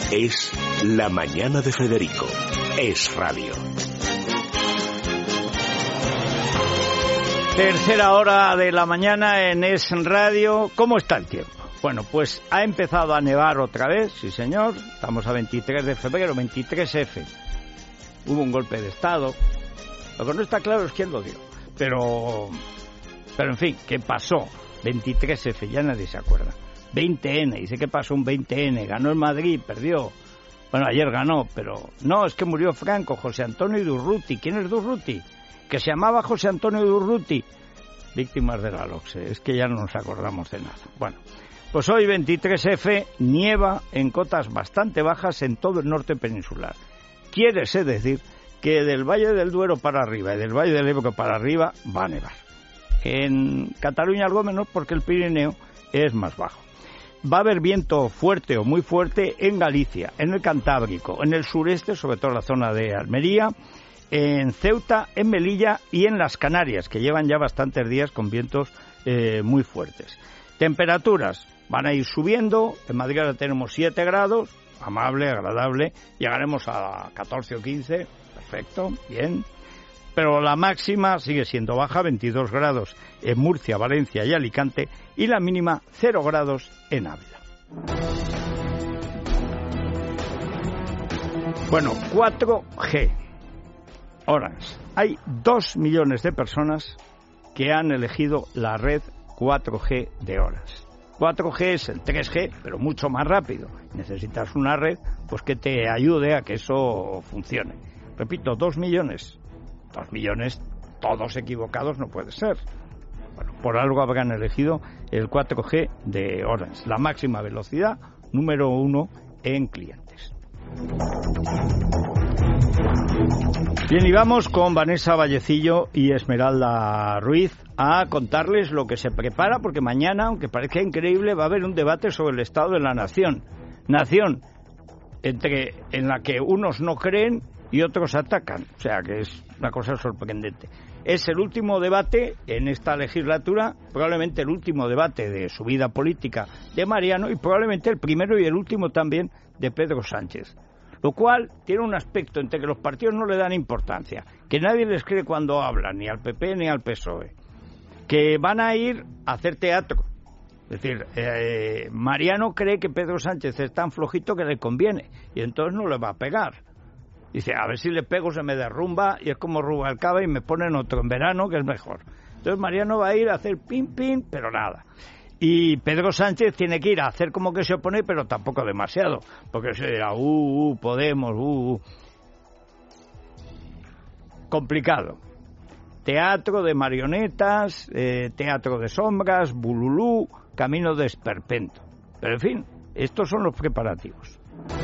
Es La Mañana de Federico. Es radio. Tercera hora de la mañana en Es Radio. ¿Cómo está el tiempo? Bueno, pues ha empezado a nevar otra vez, sí señor. Estamos a 23 de febrero, 23F. Hubo un golpe de Estado. Lo que no está claro es quién lo dio. Pero en fin, ¿qué pasó? 23F, ya nadie se acuerda. 20N, dice que pasó un 20N. Ganó el Madrid, perdió. Bueno, ayer ganó, pero no, es que murió Franco, José Antonio Durruti. ¿Quién es Durruti? Que se llamaba José Antonio Durruti, víctimas de la LOCSE, es que ya no nos acordamos de nada. Bueno, pues hoy 23F nieva en cotas bastante bajas en todo el norte peninsular. Quiere decir que del Valle del Duero para arriba y del Valle del Ebro para arriba va a nevar. En Cataluña algo menos porque el Pirineo es más bajo. Va a haber viento fuerte o muy fuerte en Galicia, en el Cantábrico, en el sureste, sobre todo en la zona de Almería, en Ceuta, en Melilla y en las Canarias, que llevan ya bastantes días con vientos muy fuertes. Temperaturas van a ir subiendo. En Madrid ahora tenemos 7 grados, amable, agradable. Llegaremos a 14 o 15, perfecto, bien. Pero la máxima sigue siendo baja, 22 grados en Murcia, Valencia y Alicante, y la mínima 0 grados en Ávila. Bueno, 4G. Orange. Hay 2 millones de personas que han elegido la red 4G de Orange. 4G es el 3G, pero mucho más rápido. Necesitas una red pues que te ayude a que eso funcione. Repito, 2 millones. 2 millones, todos equivocados no puede ser. Bueno, por algo habrán elegido el 4G de Orange. La máxima velocidad, número 1 en clientes. Bien, y vamos con Vanessa Vallecillo y Esmeralda Ruiz a contarles lo que se prepara, porque mañana, aunque parezca increíble, va a haber un debate sobre el estado de la nación. Nación en la que unos no creen y otros atacan. O sea, que es una cosa sorprendente. Es el último debate en esta legislatura, probablemente el último debate de su vida política de Mariano y probablemente el primero y el último también de Pedro Sánchez. Lo cual tiene un aspecto entre que los partidos no le dan importancia, que nadie les cree cuando hablan, ni al PP ni al PSOE, que van a ir a hacer teatro. Es decir, Mariano cree que Pedro Sánchez es tan flojito que le conviene y entonces no le va a pegar. Dice, a ver si le pego se me derrumba y es como Rubalcaba y me ponen otro en verano que es mejor. Entonces Mariano va a ir a hacer pin, pero nada. Y Pedro Sánchez tiene que ir a hacer como que se opone, pero tampoco demasiado, porque se dirá, Podemos, Complicado. Teatro de marionetas, teatro de sombras, bululú, camino de esperpento. Pero en fin, estos son los preparativos.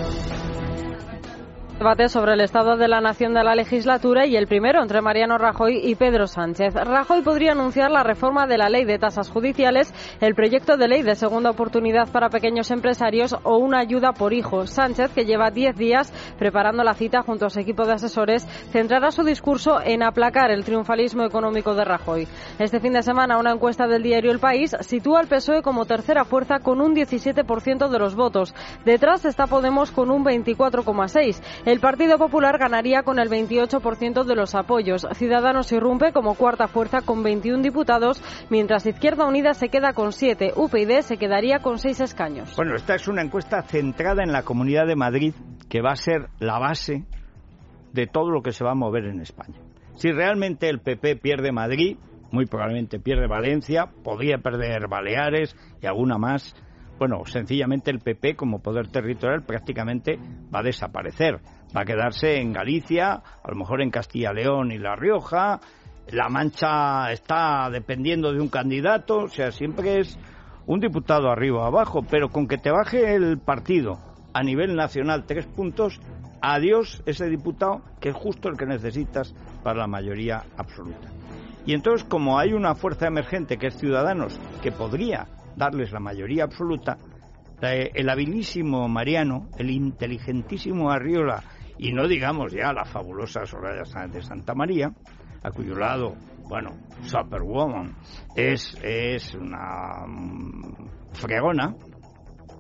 Debate sobre el estado de la nación de la legislatura y el primero entre Mariano Rajoy y Pedro Sánchez. Rajoy podría anunciar la reforma de la ley de tasas judiciales, el proyecto de ley de segunda oportunidad para pequeños empresarios o una ayuda por hijo. Sánchez, que lleva 10 días preparando la cita junto a su equipo de asesores, centrará su discurso en aplacar el triunfalismo económico de Rajoy. Este fin de semana, una encuesta del diario El País sitúa al PSOE como tercera fuerza con un 17% de los votos. Detrás está Podemos con un 24,6%. El Partido Popular ganaría con el 28% de los apoyos. Ciudadanos irrumpe como cuarta fuerza con 21 diputados, mientras Izquierda Unida se queda con 7. UPyD se quedaría con 6 escaños. Bueno, esta es una encuesta centrada en la Comunidad de Madrid, que va a ser la base de todo lo que se va a mover en España. Si realmente el PP pierde Madrid, muy probablemente pierde Valencia, podría perder Baleares y alguna más. Bueno, sencillamente el PP como poder territorial prácticamente va a desaparecer. Va a quedarse en Galicia, a lo mejor en Castilla y León y La Rioja. La Mancha está dependiendo de un candidato, o sea, siempre es un diputado arriba o abajo, pero con que te baje el partido a nivel nacional 3 puntos, adiós ese diputado que es justo el que necesitas para la mayoría absoluta. Y entonces, como hay una fuerza emergente que es Ciudadanos, que podría darles la mayoría absoluta, el habilísimo Mariano, el inteligentísimo Arriola, y no digamos ya la fabulosa Soraya Sáenz de Santa María, a cuyo lado, bueno, Superwoman es una fregona,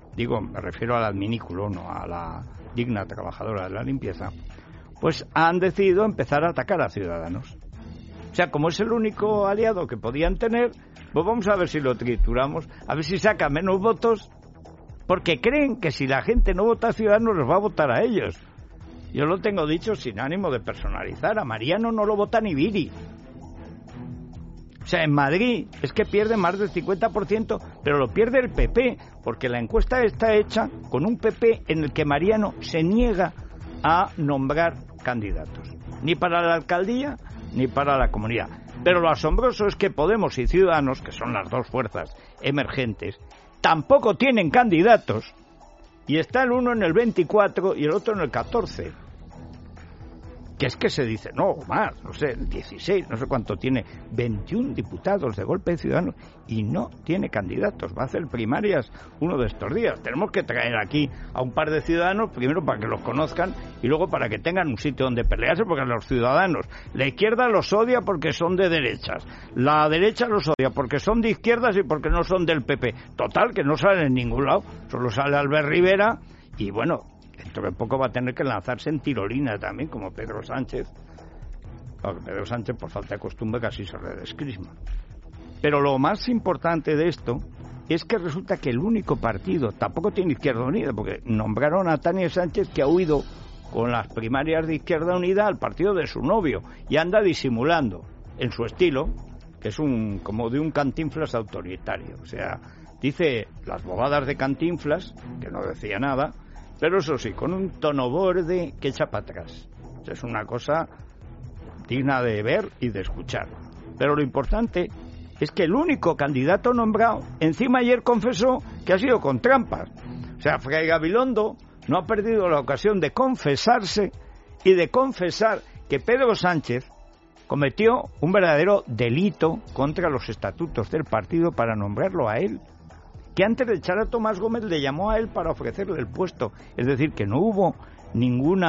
digo, me refiero al adminículo, no a la digna trabajadora de la limpieza, pues han decidido empezar a atacar a Ciudadanos. O sea, como es el único aliado que podían tener, pues vamos a ver si lo trituramos, a ver si saca menos votos, porque creen que si la gente no vota a Ciudadanos, los va a votar a ellos. Yo lo tengo dicho sin ánimo de personalizar, a Mariano no lo vota ni Viri. O sea, en Madrid es que pierde más del 50%, pero lo pierde el PP, porque la encuesta está hecha con un PP en el que Mariano se niega a nombrar candidatos, ni para la alcaldía ni para la comunidad. Pero lo asombroso es que Podemos y Ciudadanos, que son las dos fuerzas emergentes, tampoco tienen candidatos, y está el uno en el 24 y el otro en el 14. Que es que se dice, no, más, no sé, 16, no sé cuánto tiene, 21 diputados de golpe de Ciudadanos y no tiene candidatos. Va a hacer primarias uno de estos días. Tenemos que traer aquí a un par de ciudadanos, primero para que los conozcan y luego para que tengan un sitio donde pelearse, porque los ciudadanos, la izquierda los odia porque son de derechas, la derecha los odia porque son de izquierdas y porque no son del PP. Total, que no salen en ningún lado, solo sale Albert Rivera y bueno, dentro de poco va a tener que lanzarse en tirolina también, como Pedro Sánchez. Porque Pedro Sánchez, por falta de costumbre, casi se redescrisma. Pero lo más importante de esto es que resulta que el único partido, tampoco tiene Izquierda Unida, porque nombraron a Tania Sánchez, que ha huido con las primarias de Izquierda Unida al partido de su novio, y anda disimulando, en su estilo, que es como de un Cantinflas autoritario. O sea, dice las bobadas de Cantinflas, que no decía nada, pero eso sí, con un tono borde que echa para atrás. O sea, es una cosa digna de ver y de escuchar. Pero lo importante es que el único candidato nombrado, encima ayer confesó que ha sido con trampas. O sea, Fray Gabilondo no ha perdido la ocasión de confesarse y de confesar que Pedro Sánchez cometió un verdadero delito contra los estatutos del partido para nombrarlo a él. Que antes de echar a Tomás Gómez le llamó a él para ofrecerle el puesto. Es decir, que no hubo ningún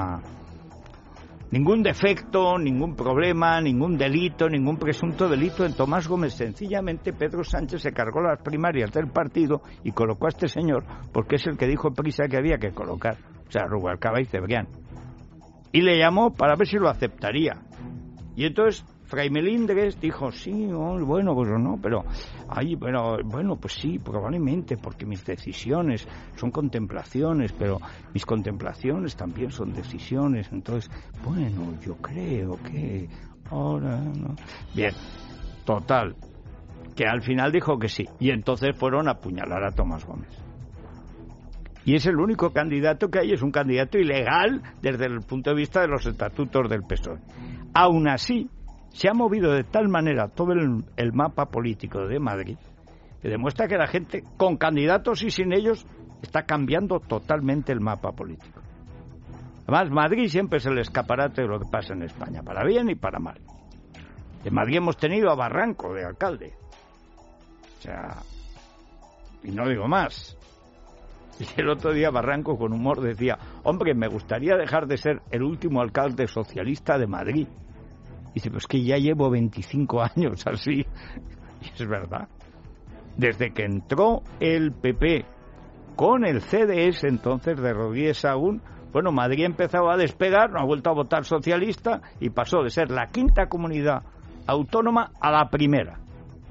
defecto, ningún problema, ningún delito, ningún presunto delito en Tomás Gómez. Sencillamente Pedro Sánchez se cargó las primarias del partido y colocó a este señor porque es el que dijo prisa que había que colocar. O sea, Rubalcaba y Cebrián. Y le llamó para ver si lo aceptaría. Y entonces Fray Melindres dijo, sí, bueno, pues no, pero bueno, pues sí, probablemente, porque mis decisiones son contemplaciones, pero mis contemplaciones también son decisiones, entonces, bueno, yo creo que ahora no. Bien, total, que al final dijo que sí, y entonces fueron a apuñalar a Tomás Gómez. Y es el único candidato que hay, es un candidato ilegal desde el punto de vista de los estatutos del PSOE. Aún así, se ha movido de tal manera todo el mapa político de Madrid que demuestra que la gente, con candidatos y sin ellos, está cambiando totalmente el mapa político. Además, Madrid siempre es el escaparate de lo que pasa en España, para bien y para mal. En Madrid hemos tenido a Barranco de alcalde. O sea, y no digo más. Y el otro día Barranco, con humor, decía, hombre, me gustaría dejar de ser el último alcalde socialista de Madrid. Dice, pues que ya llevo 25 años así. Y es verdad. Desde que entró el PP con el CDS entonces de Rodríguez Sagún, bueno, Madrid empezaba a despegar, no ha vuelto a votar socialista y pasó de ser la quinta comunidad autónoma a la primera.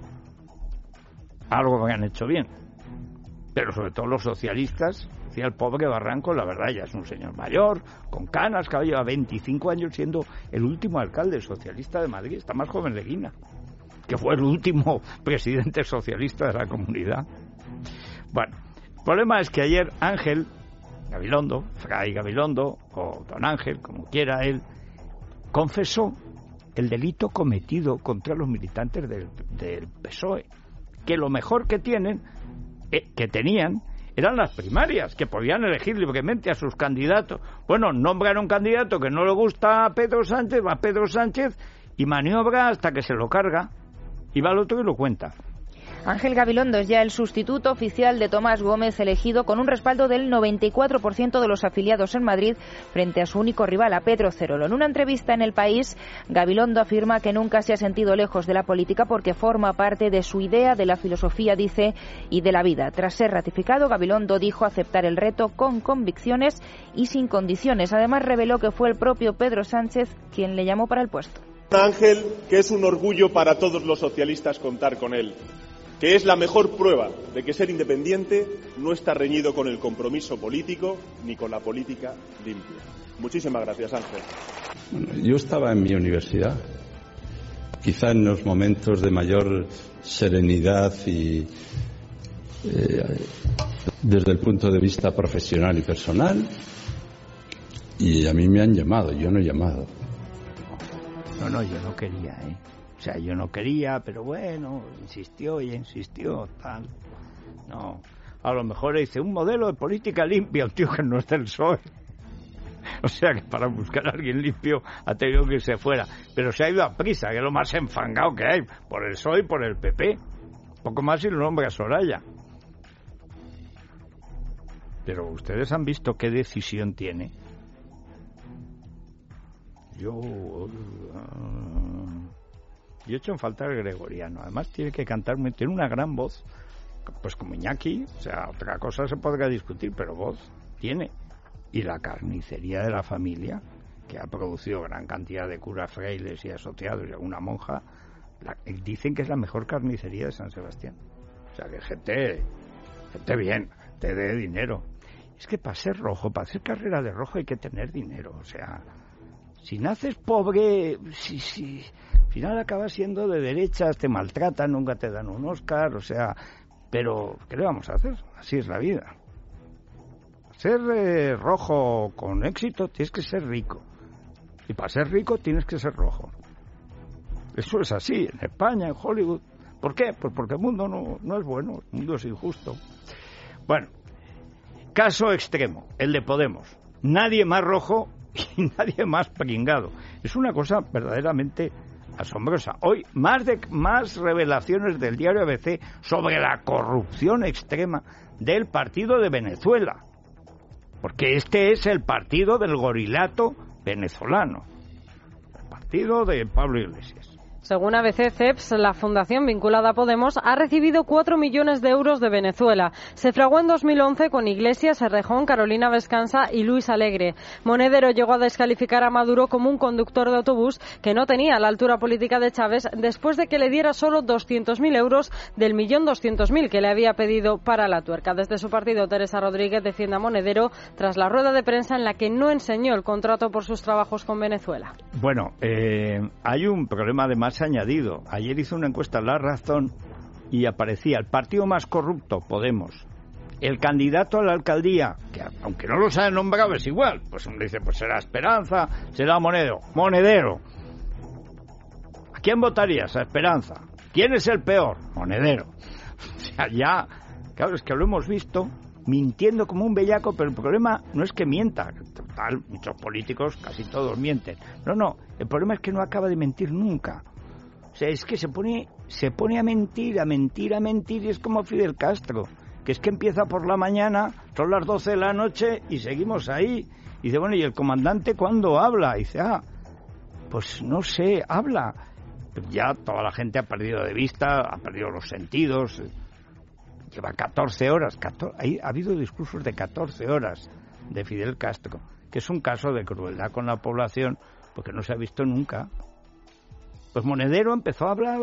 Algo que han hecho bien. Pero sobre todo los socialistas, decía el pobre Barranco, la verdad ya es un señor mayor, con canas, que lleva 25 años siendo el último alcalde socialista de Madrid, está más joven Leguina, que fue el último presidente socialista de la comunidad. Bueno, el problema es que ayer Ángel Gabilondo, Fray Gabilondo, o don Ángel, como quiera él, confesó el delito cometido contra los militantes del PSOE, que lo mejor que tenían eran las primarias, que podían elegir libremente a sus candidatos. Bueno, nombran un candidato que no le gusta a Pedro Sánchez, va Pedro Sánchez y maniobra hasta que se lo carga, y va al otro y lo cuenta. Ángel Gabilondo es ya el sustituto oficial de Tomás Gómez, elegido con un respaldo del 94% de los afiliados en Madrid frente a su único rival, a Pedro Cerolo. En una entrevista en El País, Gabilondo afirma que nunca se ha sentido lejos de la política porque forma parte de su idea, de la filosofía, dice, y de la vida. Tras ser ratificado, Gabilondo dijo aceptar el reto con convicciones y sin condiciones. Además, reveló que fue el propio Pedro Sánchez quien le llamó para el puesto. Ángel, que es un orgullo para todos los socialistas contar con él, que es la mejor prueba de que ser independiente no está reñido con el compromiso político ni con la política limpia. Muchísimas gracias, Ángel. Bueno, yo estaba en mi universidad, quizá en los momentos de mayor serenidad y desde el punto de vista profesional y personal, y a mí me han llamado, yo no he llamado. No, yo no quería, O sea, yo no quería, pero bueno, insistió y insistió, tal. No, a lo mejor dice un modelo de política limpia, un tío que no es del PSOE. O sea, que para buscar a alguien limpio ha tenido que irse fuera. Pero se ha ido a prisa, que es lo más enfangado que hay, por el PSOE y por el PP. Poco más y lo nombra Soraya. Pero ustedes han visto qué decisión tiene. Yo he hecho en falta el gregoriano. Además tiene que cantar, tiene una gran voz, pues como Iñaki. O sea, otra cosa se podrá discutir, pero voz tiene. Y la carnicería de la familia, que ha producido gran cantidad de curas frailes y asociados y alguna monja, dicen que es la mejor carnicería de San Sebastián. O sea, que gente bien, gente de dinero. Es que para ser rojo, para hacer carrera de rojo hay que tener dinero. O sea, si naces pobre, si al final acabas siendo de derechas, te maltratan, nunca te dan un Oscar, o sea, pero ¿qué le vamos a hacer? Así es la vida. Ser rojo con éxito tienes que ser rico, y para ser rico tienes que ser rojo. Eso es así, en España, en Hollywood. ¿Por qué? Pues porque el mundo no es bueno, el mundo es injusto. Bueno, caso extremo, el de Podemos. Nadie más rojo y nadie más pringado. Es una cosa verdaderamente asombrosa. Hoy más revelaciones del diario ABC sobre la corrupción extrema del partido de Venezuela, porque este es el partido del gorilato venezolano, el partido de Pablo Iglesias. Según ABC-CEPS, la fundación vinculada a Podemos ha recibido 4 millones de euros de Venezuela. Se fraguó en 2011 con Iglesias, Errejón, Carolina Vescanza y Luis Alegre. Monedero llegó a descalificar a Maduro como un conductor de autobús que no tenía la altura política de Chávez después de que le diera solo 200.000 euros del 1.200.000 que le había pedido para la tuerca. Desde su partido, Teresa Rodríguez defiende a Monedero tras la rueda de prensa en la que no enseñó el contrato por sus trabajos con Venezuela. Bueno, hay un problema además añadido. Ayer hizo una encuesta en La Razón y aparecía el partido más corrupto, Podemos. El candidato a la alcaldía, que aunque no los haya nombrado es igual, pues uno dice, pues será Esperanza, será Monedero. ¿A quién votarías? A Esperanza. ¿Quién es el peor? Monedero. O sea, ya, claro, es que lo hemos visto mintiendo como un bellaco, pero el problema no es que mienta. Total, muchos políticos, casi todos mienten. No, el problema es que no acaba de mentir nunca. O sea, es que se pone a mentir, y es como Fidel Castro, que es que empieza por la mañana, son las 12 de la noche y seguimos ahí. Y dice, bueno, ¿y el comandante cuándo habla? Y dice, pues no sé, habla. Pero ya toda la gente ha perdido de vista, ha perdido los sentidos. Lleva 14 horas, ha habido discursos de 14 horas de Fidel Castro, que es un caso de crueldad con la población, porque no se ha visto nunca. Pues Monedero empezó a hablar,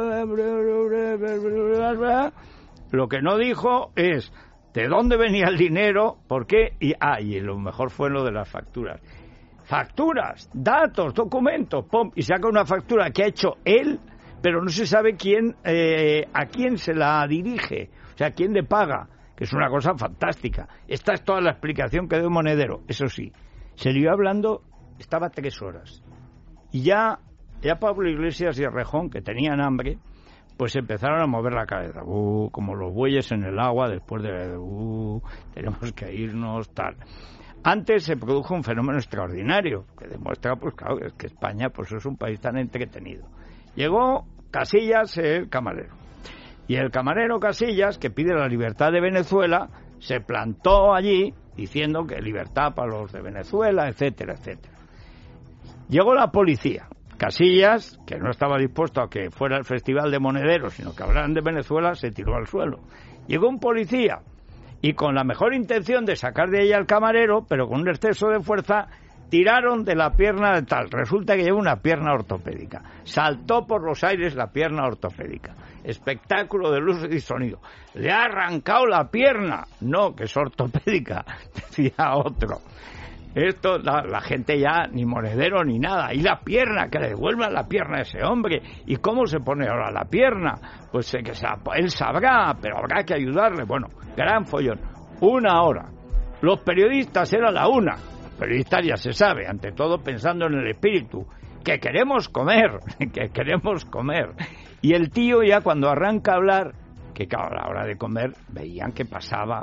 lo que no dijo es de dónde venía el dinero, por qué, y lo mejor fue lo de las facturas. Facturas, datos, documentos, pum, y saca una factura que ha hecho él, pero no se sabe a quién se la dirige, o sea, quién le paga, que es una cosa fantástica. Esta es toda la explicación que dio Monedero. Eso sí, se le iba hablando, estaba 3 horas, y ya Pablo Iglesias y Errejón, que tenían hambre, pues empezaron a mover la cabeza, como los bueyes en el agua después de tenemos que irnos, tal. Antes se produjo un fenómeno extraordinario que demuestra, pues claro, que España pues es un país tan entretenido. Llegó Casillas, el camarero, Y el camarero Casillas, que pide la libertad de Venezuela, se plantó allí diciendo que libertad para los de Venezuela, etcétera, etcétera. Llegó la policía. Casillas, que no estaba dispuesto a que fuera el Festival de Monederos, sino que hablaran de Venezuela, se tiró al suelo. Llegó un policía y con la mejor intención de sacar de ella al camarero, pero con un exceso de fuerza, tiraron de la pierna de tal. Resulta que lleva una pierna ortopédica. Saltó por los aires la pierna ortopédica. Espectáculo de luz y sonido. Le ha arrancado la pierna. No, que es ortopédica, decía otro. Esto, la gente ya, ni monedero ni nada. Y la pierna, que le devuelvan la pierna a ese hombre. ¿Y cómo se pone ahora la pierna? Pues que él sabrá, pero habrá que ayudarle. Bueno, gran follón. 1 hora. Los periodistas era la 1. Los periodistas ya se sabe, ante todo pensando en el espíritu. Que queremos comer, que queremos comer. Y el tío ya cuando arranca a hablar, que claro, a la hora de comer veían que pasaba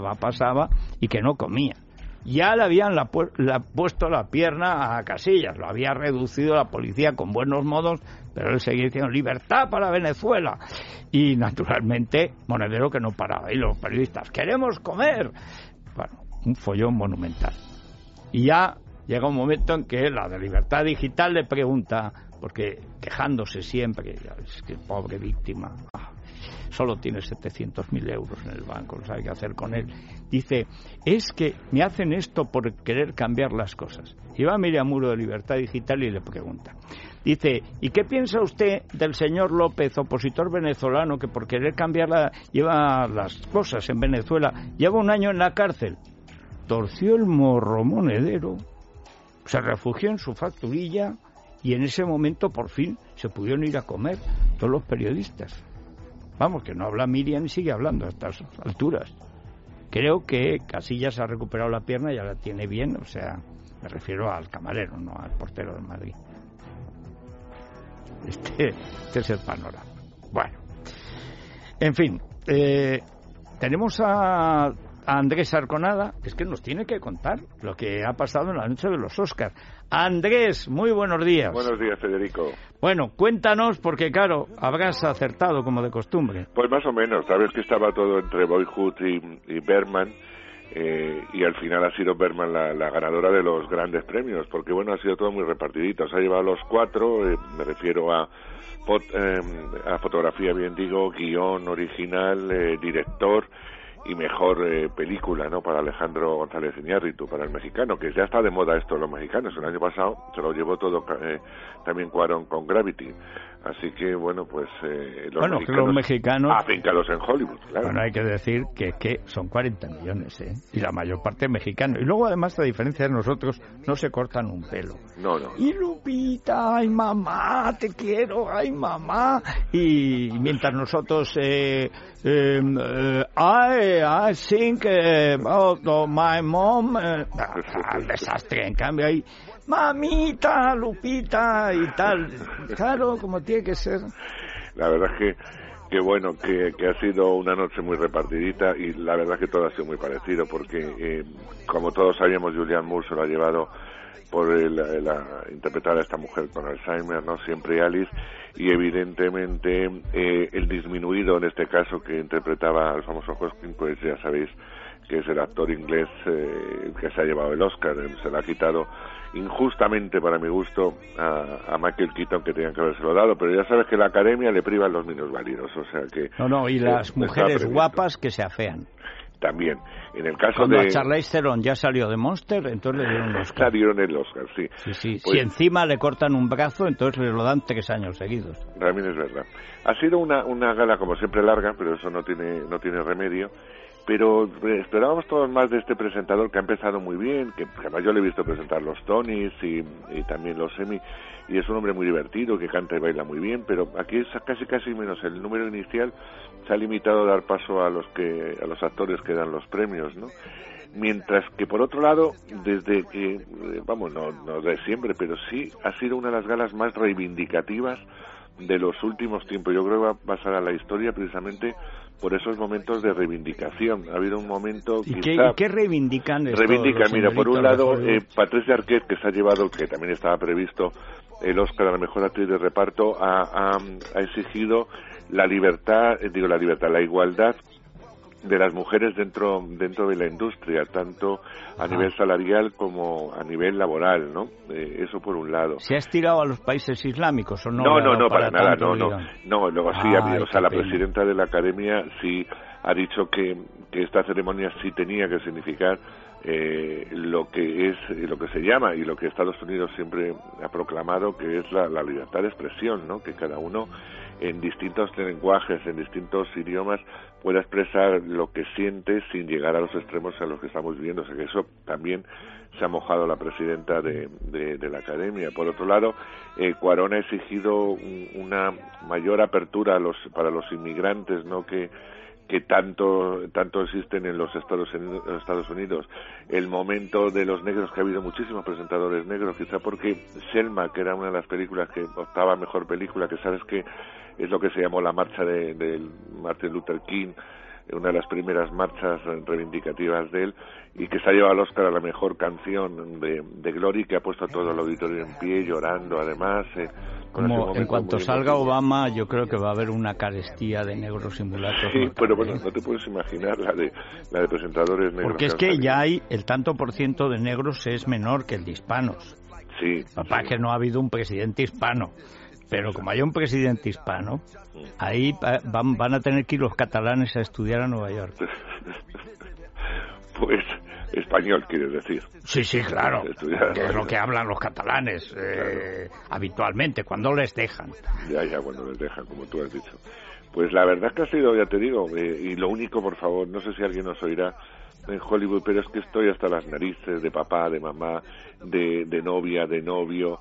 y que no comía. Ya le habían puesto la pierna a Casillas, lo había reducido la policía con buenos modos, pero él seguía diciendo libertad para Venezuela. Y naturalmente, Monedero que no paraba. Y los periodistas, queremos comer. Bueno, un follón monumental. Y ya llega un momento en que la de Libertad Digital le pregunta, porque quejándose siempre, es que pobre víctima, solo tiene 700.000 euros en el banco, no sabe qué hacer con él. Dice, es que me hacen esto por querer cambiar las cosas. Y va Miriam Muro de Libertad Digital y le pregunta. Dice, ¿y qué piensa usted del señor López, opositor venezolano, que por querer lleva las cosas en Venezuela, lleva 1 año en la cárcel? Torció el morro Monedero, se refugió en su facturilla y en ese momento por fin se pudieron ir a comer todos los periodistas. Vamos, que no habla Miriam y sigue hablando a estas alturas. Creo que Casillas ha recuperado la pierna y ya la tiene bien, o sea, me refiero al camarero, no al portero de Madrid. Este es el panorama. Bueno, en fin, tenemos a Andrés Arconada, es que nos tiene que contar lo que ha pasado en la noche de los Oscars. Andrés, muy buenos días. Buenos días, Federico. Bueno, cuéntanos, porque claro, habrás acertado como de costumbre. Pues más o menos, sabes que estaba todo entre Boyhood y Bergman, y al final ha sido Bergman la ganadora de los grandes premios, porque bueno, ha sido todo muy repartidito. Se ha llevado los 4, me refiero a fotografía, bien digo, guión original, director y mejor película, ¿no?, para Alejandro González Iñárritu, para el mexicano, que ya está de moda esto los mexicanos. El año pasado se lo llevó todo también Cuarón con Gravity. Así que, bueno, pues los mexicanos afincados en Hollywood, claro. Bueno, hay que decir que son 40 millones, y la mayor parte mexicanos. Y luego, además, a diferencia de nosotros, no se cortan un pelo. No. Y Lupita, ay mamá, te quiero, ay mamá. Y mientras nosotros, I think about my mom, desastre. En cambio, hay mamita, Lupita y tal. Claro, como tiene que ser. La verdad es que bueno, que ha sido una noche muy repartidita, y la verdad es que todo ha sido muy parecido, porque como todos sabíamos, Julianne Moore se lo ha llevado por interpretar a esta mujer con Alzheimer, ¿no?, siempre Alice, y evidentemente el disminuido, en este caso, que interpretaba al famoso Hoskin, pues ya sabéis que es el actor inglés que se ha llevado el Oscar. Se le ha quitado injustamente, para mi gusto, a Michael Keaton, que tenían que habérselo dado, pero ya sabes que la Academia le priva a los minusválidos, o sea que... No, y las mujeres guapas que se afean. También, en el caso cuando a Charlize Theron ya salió de Monster, entonces le dieron el Oscar. Salieron el Oscar, sí. Sí. Pues, si encima le cortan un brazo, entonces le lo dan 3 años seguidos. También es verdad. Ha sido una gala, como siempre, larga, pero eso no tiene remedio. Pero esperábamos todos más de este presentador, que ha empezado muy bien, que además yo le he visto presentar los Tonys y también los Emmy, y es un hombre muy divertido, que canta y baila muy bien, pero aquí es casi menos el número inicial, se ha limitado a dar paso a los actores que dan los premios, ¿no? Mientras que, por otro lado, desde que, no de siempre, pero sí ha sido una de las galas más reivindicativas de los últimos tiempos. Yo creo que va a pasar a la historia precisamente por esos momentos de reivindicación. Ha habido un momento... ¿Y qué reivindican? Mira, por un lado, Patricia Arquette, que se ha llevado, que también estaba previsto, el Oscar a la mejor actriz de reparto, ha exigido la igualdad de las mujeres dentro de la industria, tanto a nivel salarial como a nivel laboral, ¿no? Eso por un lado. ¿Se ha estirado a los países islámicos o no? No, para nada, no. Luego sí, la presidenta de la Academia sí ha dicho que esta ceremonia sí tenía que significar lo que se llama y lo que Estados Unidos siempre ha proclamado, que es la libertad de expresión, ¿no? Que cada uno en distintos lenguajes, en distintos idiomas, pueda expresar lo que siente sin llegar a los extremos a los que estamos viviendo. O sea que eso también se ha mojado la presidenta de la Academia. Por otro lado, Cuarón ha exigido una mayor apertura para los inmigrantes, ¿no? que tanto existen en los Estados Unidos. El momento de los negros, que ha habido muchísimos presentadores negros, quizá porque Selma, que era una de las películas que optaba a mejor película, que sabes que es lo que se llamó la marcha de Martin Luther King, una de las primeras marchas reivindicativas de él, y que se ha llevado al Oscar a la mejor canción de Glory, que ha puesto a todo el auditorio en pie, llorando además. Como en cuanto salga Obama, yo creo que va a haber una carestía de negros y mulatos. Sí, pero bueno, no te puedes imaginar la de presentadores negros. Porque es que ya hay el tanto por ciento de negros es menor que el de hispanos. Sí. Papá, que no ha habido un presidente hispano. Pero como hay un presidente hispano, ahí van a tener que ir los catalanes a estudiar a Nueva York. Pues español, quieres decir. Sí, claro. Que es lo que hablan los catalanes claro. Habitualmente, cuando les dejan. Ya, cuando les dejan, como tú has dicho. Pues la verdad es que ha sido, ya te digo, y lo único, por favor, no sé si alguien nos oirá en Hollywood, pero es que estoy hasta las narices de papá, de mamá, de novia, de novio,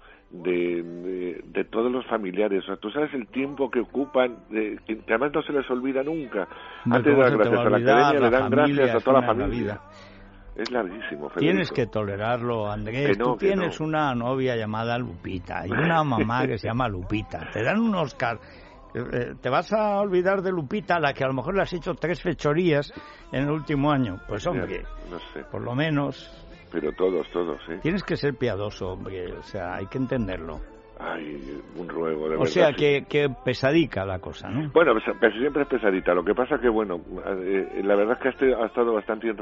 de todos los familiares. O sea, tú sabes el tiempo que ocupan, que además no se les olvida nunca. Antes de dar gracias a la Academia, le dan gracias a toda la familia. Es larguísimo, Federico. Tienes que tolerarlo, Andrés. Tú tienes una novia llamada Lupita y una mamá que se llama Lupita. Te dan un Oscar. ¿Te vas a olvidar de Lupita, a la que a lo mejor le has hecho 3 fechorías en el último año? Pues hombre, no sé. Por lo menos. Pero todos, sí. Tienes que ser piadoso, hombre. O sea, hay que entenderlo. Ay, un ruego, de verdad. O sea, que pesadica la cosa, ¿no? Bueno, pues, siempre es pesadita. Lo que pasa que, bueno, la verdad es que ha estado bastante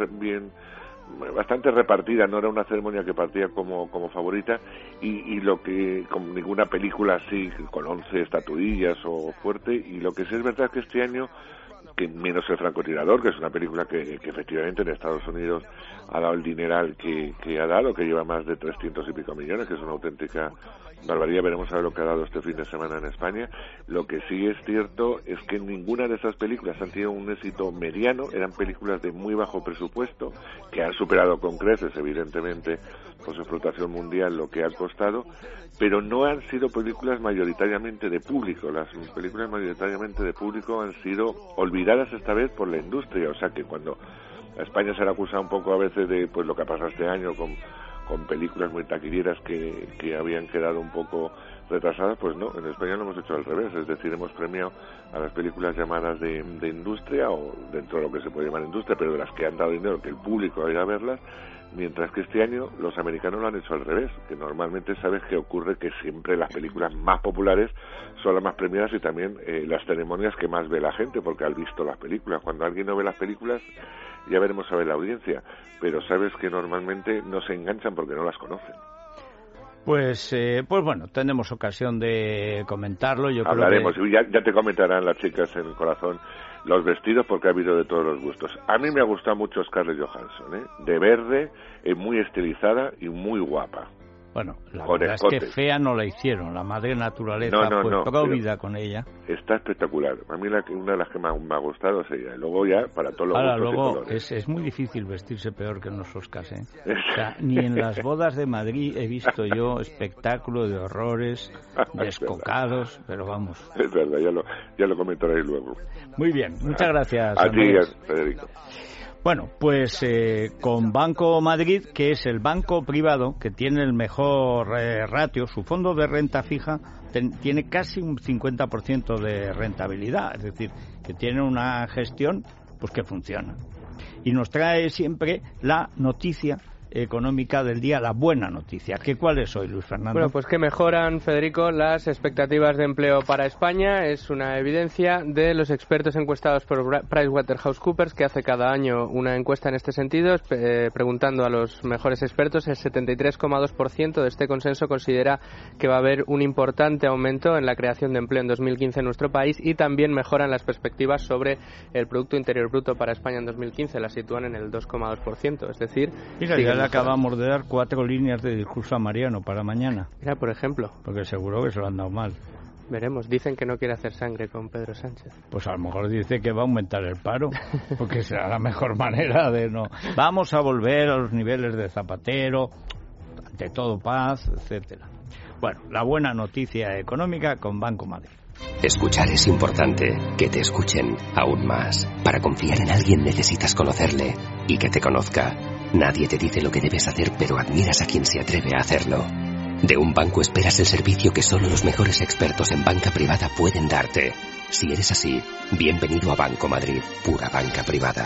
repartida, no era una ceremonia que partía como favorita y lo que, con ninguna película así, con 11 estatuillas o fuerte, y lo que sí es verdad es que este año, que menos El francotirador, que es una película que efectivamente en Estados Unidos ha dado el dineral que ha dado, que lleva más de 300 y pico millones, que es una auténtica barbaridad. Veremos a ver lo que ha dado este fin de semana en España. Lo que sí es cierto es que ninguna de esas películas han tenido un éxito mediano, eran películas de muy bajo presupuesto, que han superado con creces, evidentemente, por su explotación mundial, lo que ha costado, pero no han sido películas mayoritariamente de público. Las películas mayoritariamente de público han sido olvidadas esta vez por la industria. O sea que cuando a España se le acusa un poco a veces de pues lo que ha pasado este año con películas muy taquilleras que habían quedado un poco retrasadas, pues no, en España lo hemos hecho al revés, es decir, hemos premiado a las películas llamadas de industria, o dentro de lo que se puede llamar industria, pero de las que han dado dinero, que el público va a ir a verlas, mientras que este año los americanos lo han hecho al revés, que normalmente sabes que ocurre que siempre las películas más populares son las más premiadas y también las ceremonias que más ve la gente, porque han visto las películas. Cuando alguien no ve las películas, ya veremos a ver la audiencia, pero sabes que normalmente no se enganchan porque no las conocen. Pues bueno, tenemos ocasión de comentarlo. Yo Hablaremos, creo que... y ya te comentarán las chicas en el corazón los vestidos, porque ha habido de todos los gustos. A mí me ha gustado mucho Scarlett Johansson, de verde, muy estilizada y muy guapa. Bueno, la verdad es que fea no la hicieron, la madre naturaleza fue próvida con ella. Está espectacular. A mí una de las que me ha gustado es ella. Luego ya, para todos los gustos luego y colores. Es muy difícil vestirse peor que en los Oscars, O sea, ni en las bodas de Madrid he visto yo espectáculo de horrores, descocados, pero vamos. Es verdad, ya lo comentaréis luego. Muy bien, muchas gracias, a Andrés. ti, Federico. Bueno, pues con Banco Madrid, que es el banco privado que tiene el mejor ratio, su fondo de renta fija tiene casi un 50% de rentabilidad, es decir, que tiene una gestión pues que funciona. Y nos trae siempre la noticia económica del día, la buena noticia. ¿Cuál es hoy, Luis Fernando? Bueno, pues que mejoran, Federico, las expectativas de empleo para España. Es una evidencia de los expertos encuestados por PricewaterhouseCoopers, que hace cada año una encuesta en este sentido, preguntando a los mejores expertos. El 73,2% de este consenso considera que va a haber un importante aumento en la creación de empleo en 2015 en nuestro país, y también mejoran las perspectivas sobre el Producto Interior Bruto para España en 2015. La sitúan en el 2,2%, es decir... Mira, ya le acabamos de dar 4 líneas de discurso a Mariano para mañana. Mira, por ejemplo. Porque seguro que se lo han dado mal. Veremos. Dicen que no quiere hacer sangre con Pedro Sánchez. Pues a lo mejor dice que va a aumentar el paro, porque será la mejor manera de no... Vamos a volver a los niveles de Zapatero, ante todo paz, etcétera. Bueno, la buena noticia económica con Banco Madrid. Escuchar es importante, que te escuchen aún más. Para confiar en alguien necesitas conocerle y que te conozca. Nadie te dice lo que debes hacer, pero admiras a quien se atreve a hacerlo. De un banco esperas el servicio que solo los mejores expertos en banca privada pueden darte. Si eres así, bienvenido a Banco Madrid, pura banca privada.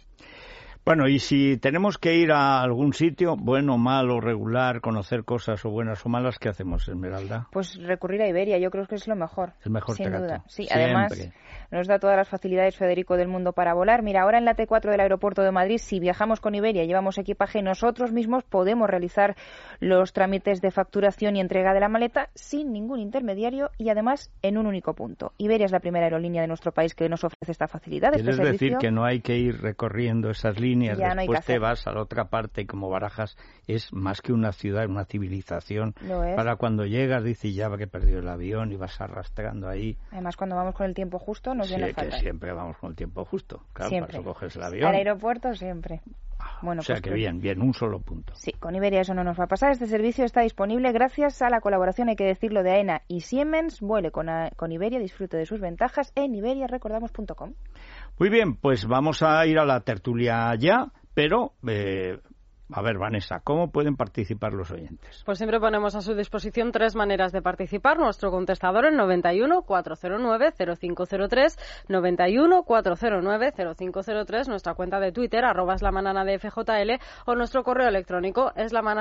Bueno, y si tenemos que ir a algún sitio, bueno, malo, regular, conocer cosas o buenas o malas, ¿qué hacemos, Esmeralda? Pues recurrir a Iberia, yo creo que es lo mejor. El mejor sin trato. duda. Sí, siempre. Además nos da todas las facilidades, Federico, del mundo para volar. Mira, ahora en la T4 del aeropuerto de Madrid, si viajamos con Iberia, llevamos equipaje, nosotros mismos podemos realizar los trámites de facturación y entrega de la maleta sin ningún intermediario y además en un único punto. Iberia es la primera aerolínea de nuestro país que nos ofrece esta facilidad. ¿Quieres decir que no hay que ir recorriendo esas líneas? Ya Después te vas a la otra parte, y como Barajas es más que una ciudad, una civilización. Lo es. Para cuando llegas dices ya que perdió el avión y vas arrastrando ahí. Además, cuando vamos con el tiempo justo nos viene fatal. Que siempre vamos con el tiempo justo. Claro, siempre. para eso coges el avión. Al aeropuerto siempre. Bueno, o sea pues que bien, un solo punto. Sí, con Iberia eso no nos va a pasar. Este servicio está disponible gracias a la colaboración, hay que decirlo, de AENA y Siemens. Vuele con Iberia, disfrute de sus ventajas en iberiarecordamos.com. Muy bien, pues vamos a ir a la tertulia ya, pero... A ver, Vanessa, ¿cómo pueden participar los oyentes? Pues siempre ponemos a su disposición 3 maneras de participar. Nuestro contestador en 91 409 0503, 91 409 0503, nuestra cuenta de Twitter, @eslamanana de FJL, o nuestro correo electrónico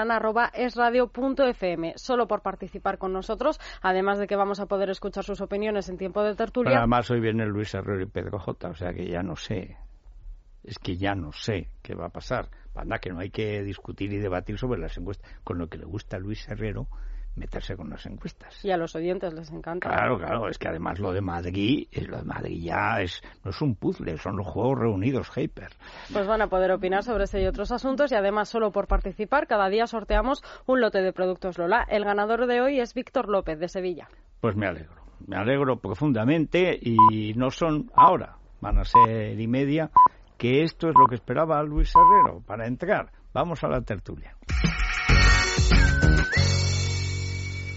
eslamanana@esradio.fm. Solo por participar con nosotros, además de que vamos a poder escuchar sus opiniones en tiempo de tertulia. Pero además hoy viene Luis Herrero y Pedro J, o sea que ya no sé. Es que ya no sé qué va a pasar. Anda, que no hay que discutir y debatir sobre las encuestas. Con lo que le gusta a Luis Herrero, meterse con las encuestas. Y a los oyentes les encanta. Claro, es que además lo de Madrid ya no es un puzzle, son los Juegos Reunidos Hyper. Pues van a poder opinar sobre ese y otros asuntos, y además solo por participar cada día sorteamos un lote de productos Lola. El ganador de hoy es Víctor López, de Sevilla. Pues me alegro profundamente, y no son ahora, van a ser y media, que esto es lo que esperaba Luis Herrero para entrar. Vamos a la tertulia.